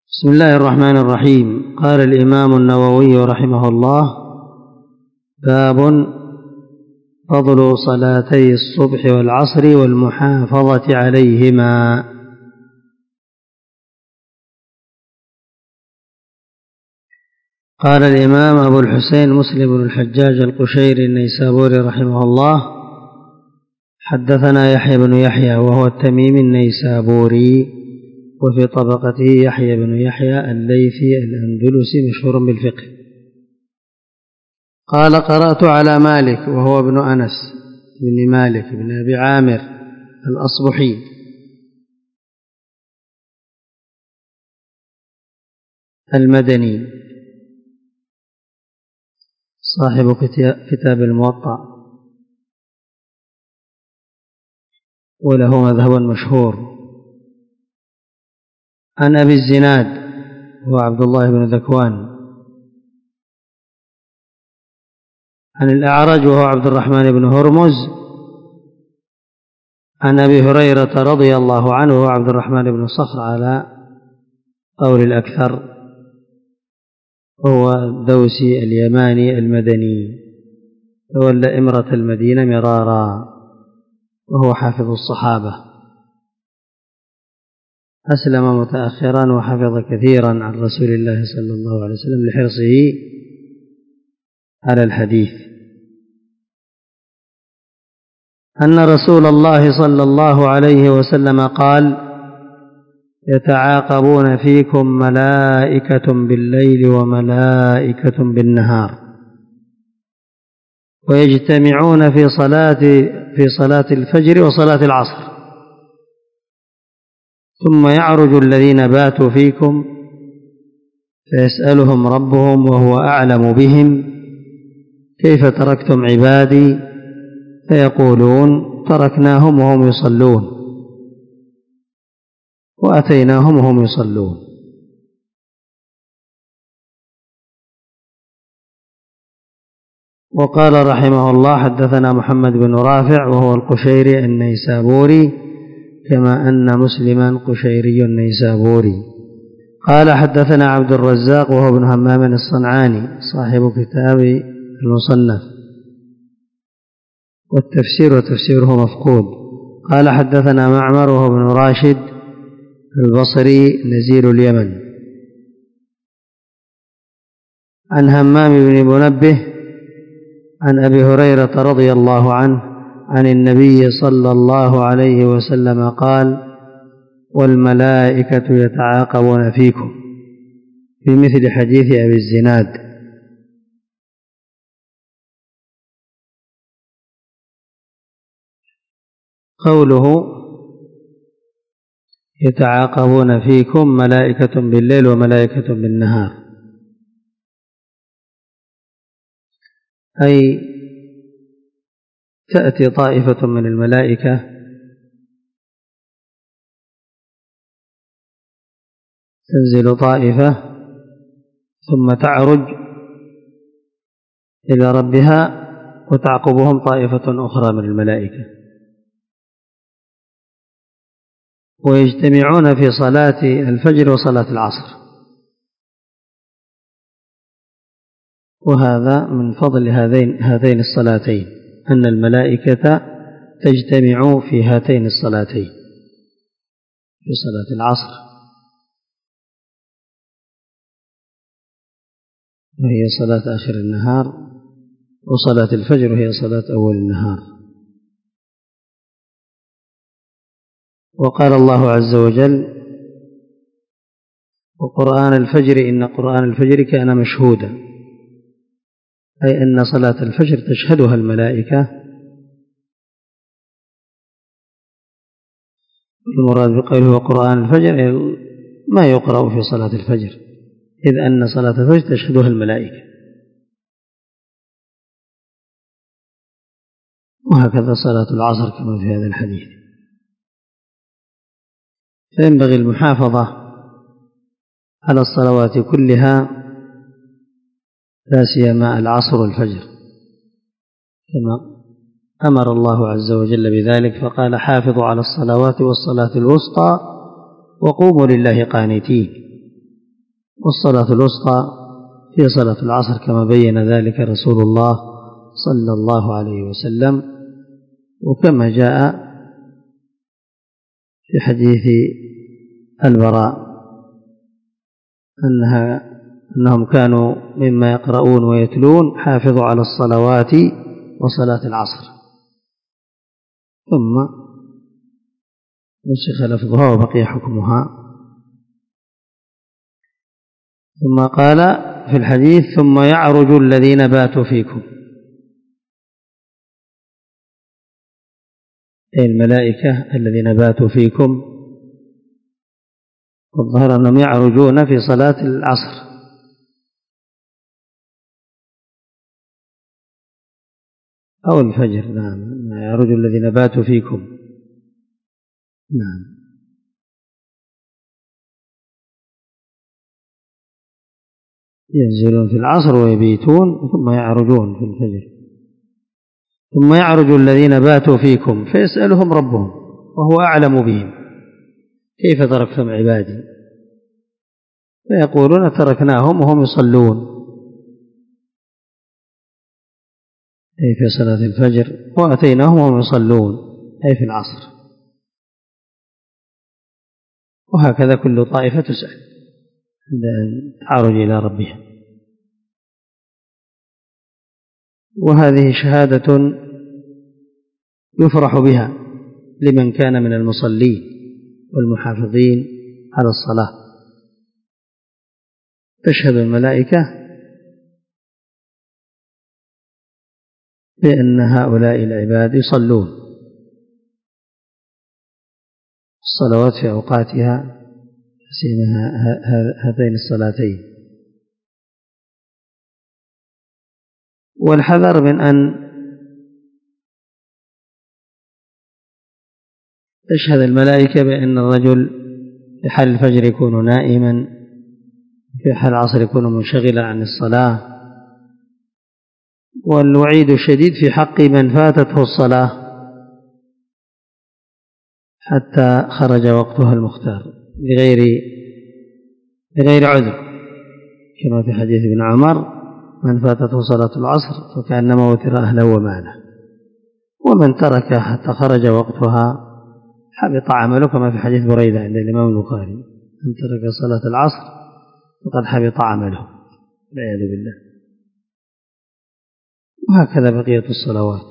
بسم الله الرحمن الرحيم. قال الإمام النووي رحمه الله: باب فضل صلاتي الصبح والعصر والمحافظة عليهما. قال الإمام أبو الحسين مسلم بن الحجاج القشيري النيسابوري رحمه الله: حدثنا يحيى بن يحيى وهو التميمي النيسابوري، وفي طبقته يحيى بن يحيى الليثي الأندلسي مشهور بالفقه. قال: قرأت على مالك وهو ابن أنس بن مالك بن أبي عامر الأصبحي المدني صاحب كتاب الموطأ، وله مذهب مشهور، عن أبي الزناد هو عبد الله بن ذكوان، عن الأعرج وهو عبد الرحمن بن هرمز، عن أبي هريرة رضي الله عنه وهو عبد الرحمن بن صخر على قول الأكثر، وهو الدوسي اليماني المدني، تولى إمرة المدينة مرارا، وهو حافظ الصحابة، أسلم متأخرا وحفظ كثيرا عن رسول الله صلى الله عليه وسلم لحرصه على الحديث. أن رسول الله صلى الله عليه وسلم قال: يتعاقبون فيكم ملائكة بالليل وملائكة بالنهار، ويجتمعون في صلاة الفجر وصلاة العصر، ثم يعرج الذين باتوا فيكم فيسألهم ربهم وهو أعلم بهم: كيف تركتم عبادي؟ فيقولون: تركناهم وهم يصلون، وأتيناهم وهم يصلون. وقال رحمه الله: حدثنا محمد بن رافع وهو القشيري النيسابوري، كما أن مسلما قشيري النيسابوري. قال: حدثنا عبد الرزاق وهو ابن همام الصنعاني صاحب كتاب المصنف والتفسير وتفسيره مفقود. قال: حدثنا معمر وهو ابن راشد البصري نزيل اليمن، عن همام بن منبه عن أبي هريرة رضي الله عنه عن النبي صلى الله عليه وسلم قال: والملائكة يتعاقبون فيكم، في مثل حديث أبي الزناد. قوله يتعاقبون فيكم ملائكة بالليل وملائكة بالنهار، أي تأتي طائفة من الملائكة تنزل طائفة ثم تعرج إلى ربها وتعقبهم طائفة أخرى من الملائكة، ويجتمعون في صلاة الفجر وصلاة العصر. وهذا من فضل هذين الصلاتين، أن الملائكة تجتمع في هاتين الصلاتين، في صلاة العصر وهي صلاة آخر النهار، وصلاة الفجر وهي صلاة أول النهار. وقال الله عز وجل: وقرآن الفجر إن قرآن الفجر كان مشهودا، أي أن صلاة الفجر تشهدها الملائكة. المراد بقوله وقرآن الفجر ما يقرأ في صلاة الفجر، إذ أن صلاة الفجر تشهدها الملائكة. وهكذا صلاة العصر كما في هذا الحديث. فينبغي المحافظة على الصلوات كلها، لا سيما العصر والفجر، كما أمر الله عز وجل بذلك فقال: حافظوا على الصلوات والصلاة الوسطى وقوموا لله قانتين. والصلاة الوسطى هي صلاة العصر كما بين ذلك رسول الله صلى الله عليه وسلم، وكما جاء في حديث البراء أنهم كانوا مما يقرؤون ويتلون حافظوا على الصلوات وصلاة العصر، ثم نسخ لفظها وبقي حكمها. ثم قال في الحديث: ثم يعرج الذين باتوا فيكم، أي الملائكة الذين باتوا فيكم، والظاهر أنهم يعرجون في صلاة العصر، أو الفجر. نعم، يعرج الذين باتوا فيكم. نعم، ينزلون في العصر ويبيتون ثم يعرجون في الفجر. ثم يعرج الذين باتوا فيكم فيسألهم ربهم وهو أعلم بهم: كيف تركتم عبادي؟ فيقولون: تركناهم وهم يصلون، أي في صلاة الفجر، وأتيناهم وهم يصلون، أي في العصر. وهكذا كل طائفة تسأل عند أن تعرج إلى ربها. وهذه شهادة يفرح بها لمن كان من المصلين والمحافظين على الصلاة. تشهد الملائكة بأن هؤلاء العباد يصلون الصلوات في أوقاتها، سيما هاتين الصلاتين. والحذر من أن تشهد الملائكة بأن الرجل في حال الفجر يكون نائما، في حال العصر يكون منشغلا عن الصلاة. والوعيد الشديد في حق من فاتته الصلاة حتى خرج وقتها المختار بغير عذر، كما في حديث ابن عمر: من فاتته صلاة العصر فكأنما وتر أهله وماله. ومن ترك حتى خرج وقتها حبط عمله، كما في حديث بريدة عند الإمام البخاري: من ترك صلاة العصر فقد حبط عمله، والعياذ بالله. وهكذا بقية الصلوات.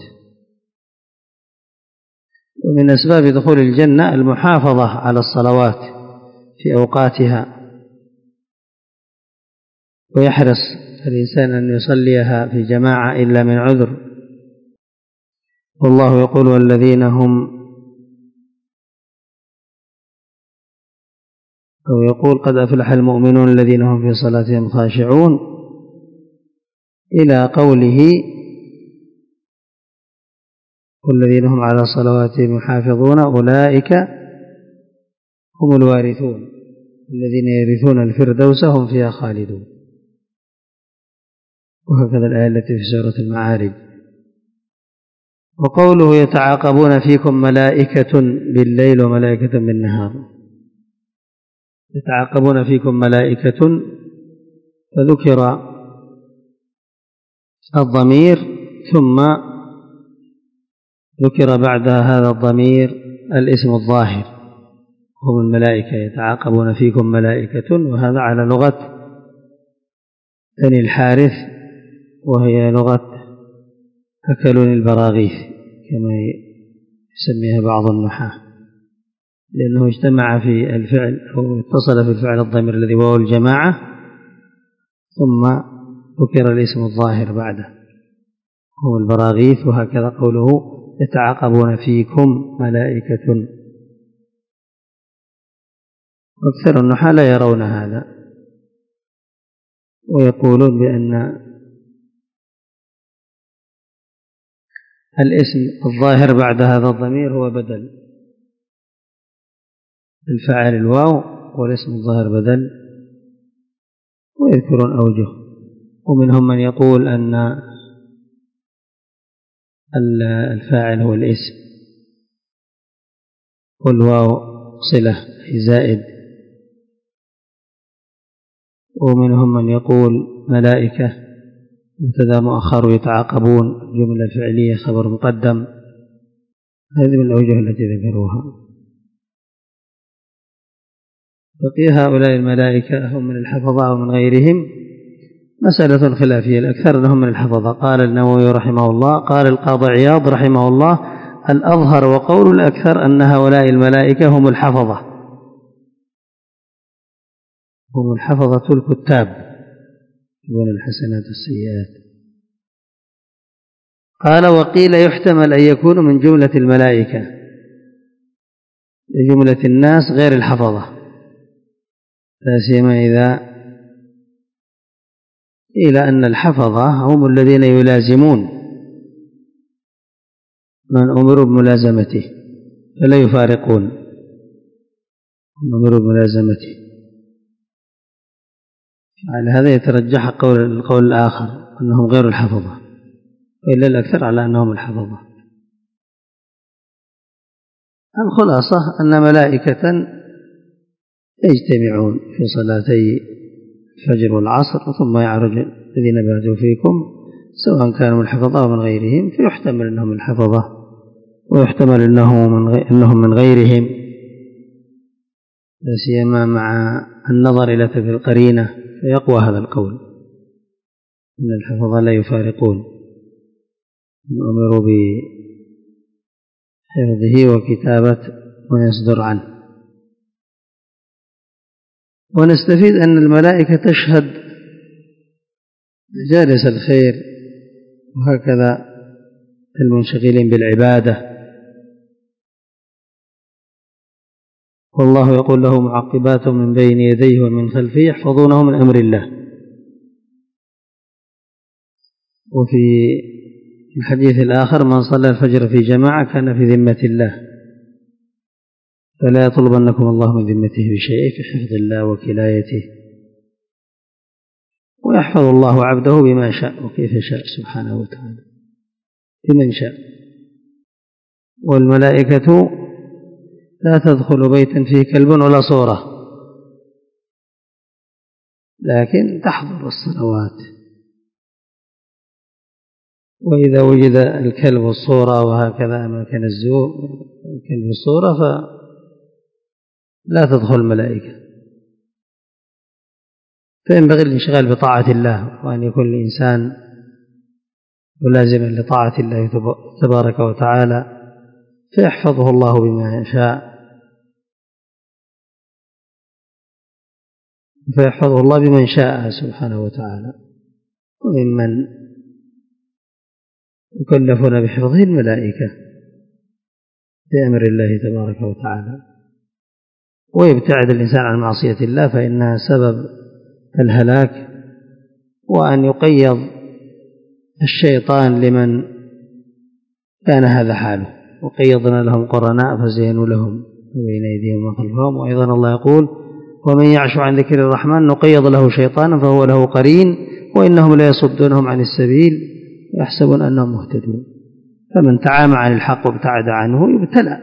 ومن أسباب دخول الجنة المحافظة على الصلوات في أوقاتها، ويحرص الإنسان أن يصليها في جماعة إلا من عذر. والله يقول: والذين هم، أو يقول: قد أفلح المؤمنون الذين هم في صلاتهم خاشعون، إلى قوله: والذين هم على صلواتهم يحافظون أولئك هم الوارثون الذين يرثون الفردوس هم فيها خالدون. وهكذا الآية التي في سورة المعارج. وقوله: يتعاقبون فيكم ملائكة بالليل وملائكة بالنهار. يتعاقبون فيكم ملائكة، فذكر الضمير ثم ذكر بعد هذا الضمير الاسم الظاهر، هم الملائكة. يتعاقبون فيكم ملائكة، وهذا على لغة بني الحارث، وهي لغة أكلون البراغيث كما يسميها بعض النحاة، لأنه اجتمع في الفعل أو اتصل في الفعل الضمير الذي هو الجماعة، ثم ذكر الاسم الظاهر بعده، هم البراغيث. وهكذا قوله: يتعاقبون فيكم ملائكة. أكثر النحاة لا يرون هذا، ويقولون بأن الاسم الظاهر بعد هذا الضمير هو بدل الفاعل الواو، والاسم الظاهر بدل، ويذكرون أوجه. ومنهم من يقول أن الفاعل هو الاسم، والواو صلة زائد، ومنهم من يقول ملائكة مبتدأ مؤخر يتعاقبون، جملة فعلية خبر مقدم. هذه من الأوجه التي ذكروها. بقي هؤلاء الملائكة هم من الحفظة أو من غيرهم مسألة خلافية، الأكثر أنهم من الحفظة. قال النووي رحمه الله، قال القاضي عياض رحمه الله: الأظهر وقول الأكثر أن هؤلاء الملائكة هم الحفظة، هم الحفظة الكتاب يكتبون الحسنات والسيئات. قال: وقيل يحتمل أن يكون من جملة الملائكة، جملة الناس غير الحفظة، لا سيما إذا قيل أن الحفظة هم الذين يلازمون من أمروا بملازمته فلا يفارقون، من أمروا بملازمته. على هذا يترجح القول الآخر أنهم غير الحفظة، وإلا الأكثر على أنهم الحفظة. الخلاصة أن ملائكة يجتمعون في صلاتي الفجر والعصر، ثم يعرج الذين باتوا فيكم سواء كانوا من الحفظة أو من غيرهم، فيحتمل أنهم الحفظة ويحتمل أنهم من غيرهم، لا سيما مع النظر إلى تلك القرينة فيقوى هذا القول أن الحفظة لا يفارقون، أمروا بحفظه وكتابة ما يصدر عنه. ونستفيد أن الملائكة تشهد مجالس الخير وهكذا المنشغلين بالعبادة، والله يقول له: معقبات من بين يديه ومن خلفه يحفظونه من أمر الله. وفي الحديث الآخر: من صلى الفجر في جماعة كان في ذمة الله، فلا يطلبنكم الله من ذمته بشيء، في حفظ الله وكلايته. ويحفظ الله عبده بما شاء وكيف شاء سبحانه وتعالى، بمن شاء. والملائكة لا تدخل بيتا فيه كلب ولا صورة، لكن تحضر الصلوات، وإذا وجد الكلب والصورة وهكذا أماكن الزور الكلب والصورة فلا تدخل الملائكة. فينبغي الانشغال بطاعة الله، وأن يكون الإنسان ملازما لطاعة الله تبارك وتعالى، فيحفظه الله بما يشاء، فيحفظه الله بمن شاء سبحانه وتعالى. وممن يكلفون بحفظه الملائكة بأمر الله تبارك وتعالى. ويبتعد الإنسان عن معصية الله فإنها سبب الهلاك، وأن يقيض الشيطان لمن كان هذا حاله. وقيضنا لهم قرناء فزينوا لهم بين أيديهم وخلفهم. وأيضا الله يقول: ومن يعش عن ذكر الرحمن نقيض له شيطانا فهو له قرين وإنهم لا يصدونهم عن السبيل ويحسبون أنهم مهتدون. فمن تعامى عن الحق وابتعد عنه يبتلى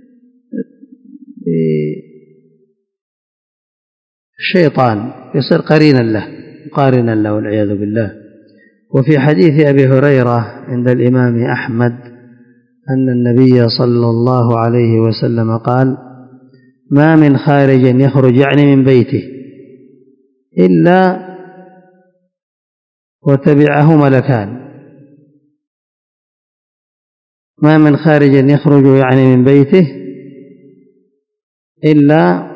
الشيطان، يصير قرينا له مقارنا له والعياذ بالله. وفي حديث أبي هريرة عند الإمام أحمد أن النبي صلى الله عليه وسلم قال: ما من خارج يخرج يعني من بيته إلا وتبعه ملكان. ما من خارج يخرج يعني من بيته إلا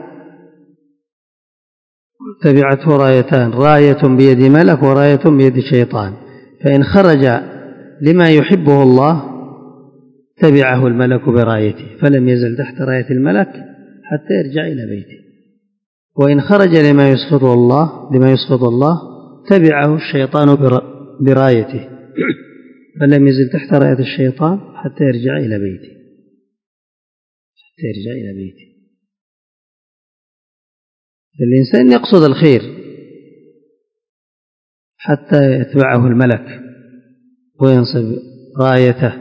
تبعته رايتان: راية بيد ملك وراية بيد شيطان، فإن خرج لما يحبه الله تبعه الملك برايته فلم يزل تحت راية الملك حتى يرجع إلى بيته، وإن خرج لما يسخط الله تبعه الشيطان برايته فلم يزل تحت راية الشيطان حتى يرجع إلى بيته. الإنسان يقصد الخير حتى يتبعه الملك وينصب رايته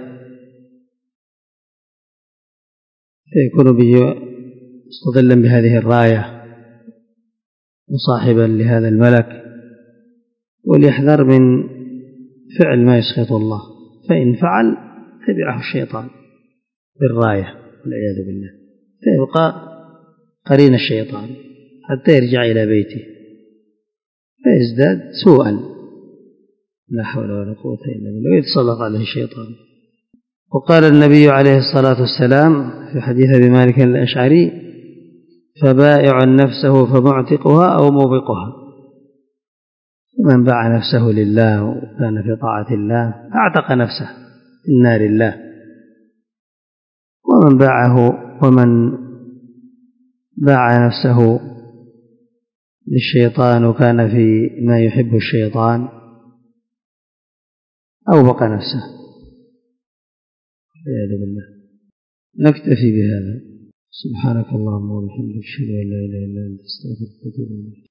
فيكون به مستظلا بهذه الراية مصاحبا لهذا الملك، وليحذر من فعل ما يسخط الله، فإن فعل تبعه الشيطان بالراية والعياذ بالله، فيبقى قرين الشيطان حتى يرجع إلى بيته فيزداد سوءا. لا حول ولا قوة إلا بالله، ويتسلط عليه الشيطان. وقال النبي عليه الصلاة والسلام في حديث أبي مالك الأشعري: فبائع نفسه فمعتقها أو موبقها. من باع نفسه لله وكان في طاعة الله أعتق نفسه من نار الله، ومن باع نفسه للشيطان وكان في ما يحب الشيطان أوبق نفسه والعياذ بالله. نكتفي بهذا. سبحانك اللهم وبحمدك، أشهد أن لا إله إلا أنت، أستغفرك وأتوب إليك.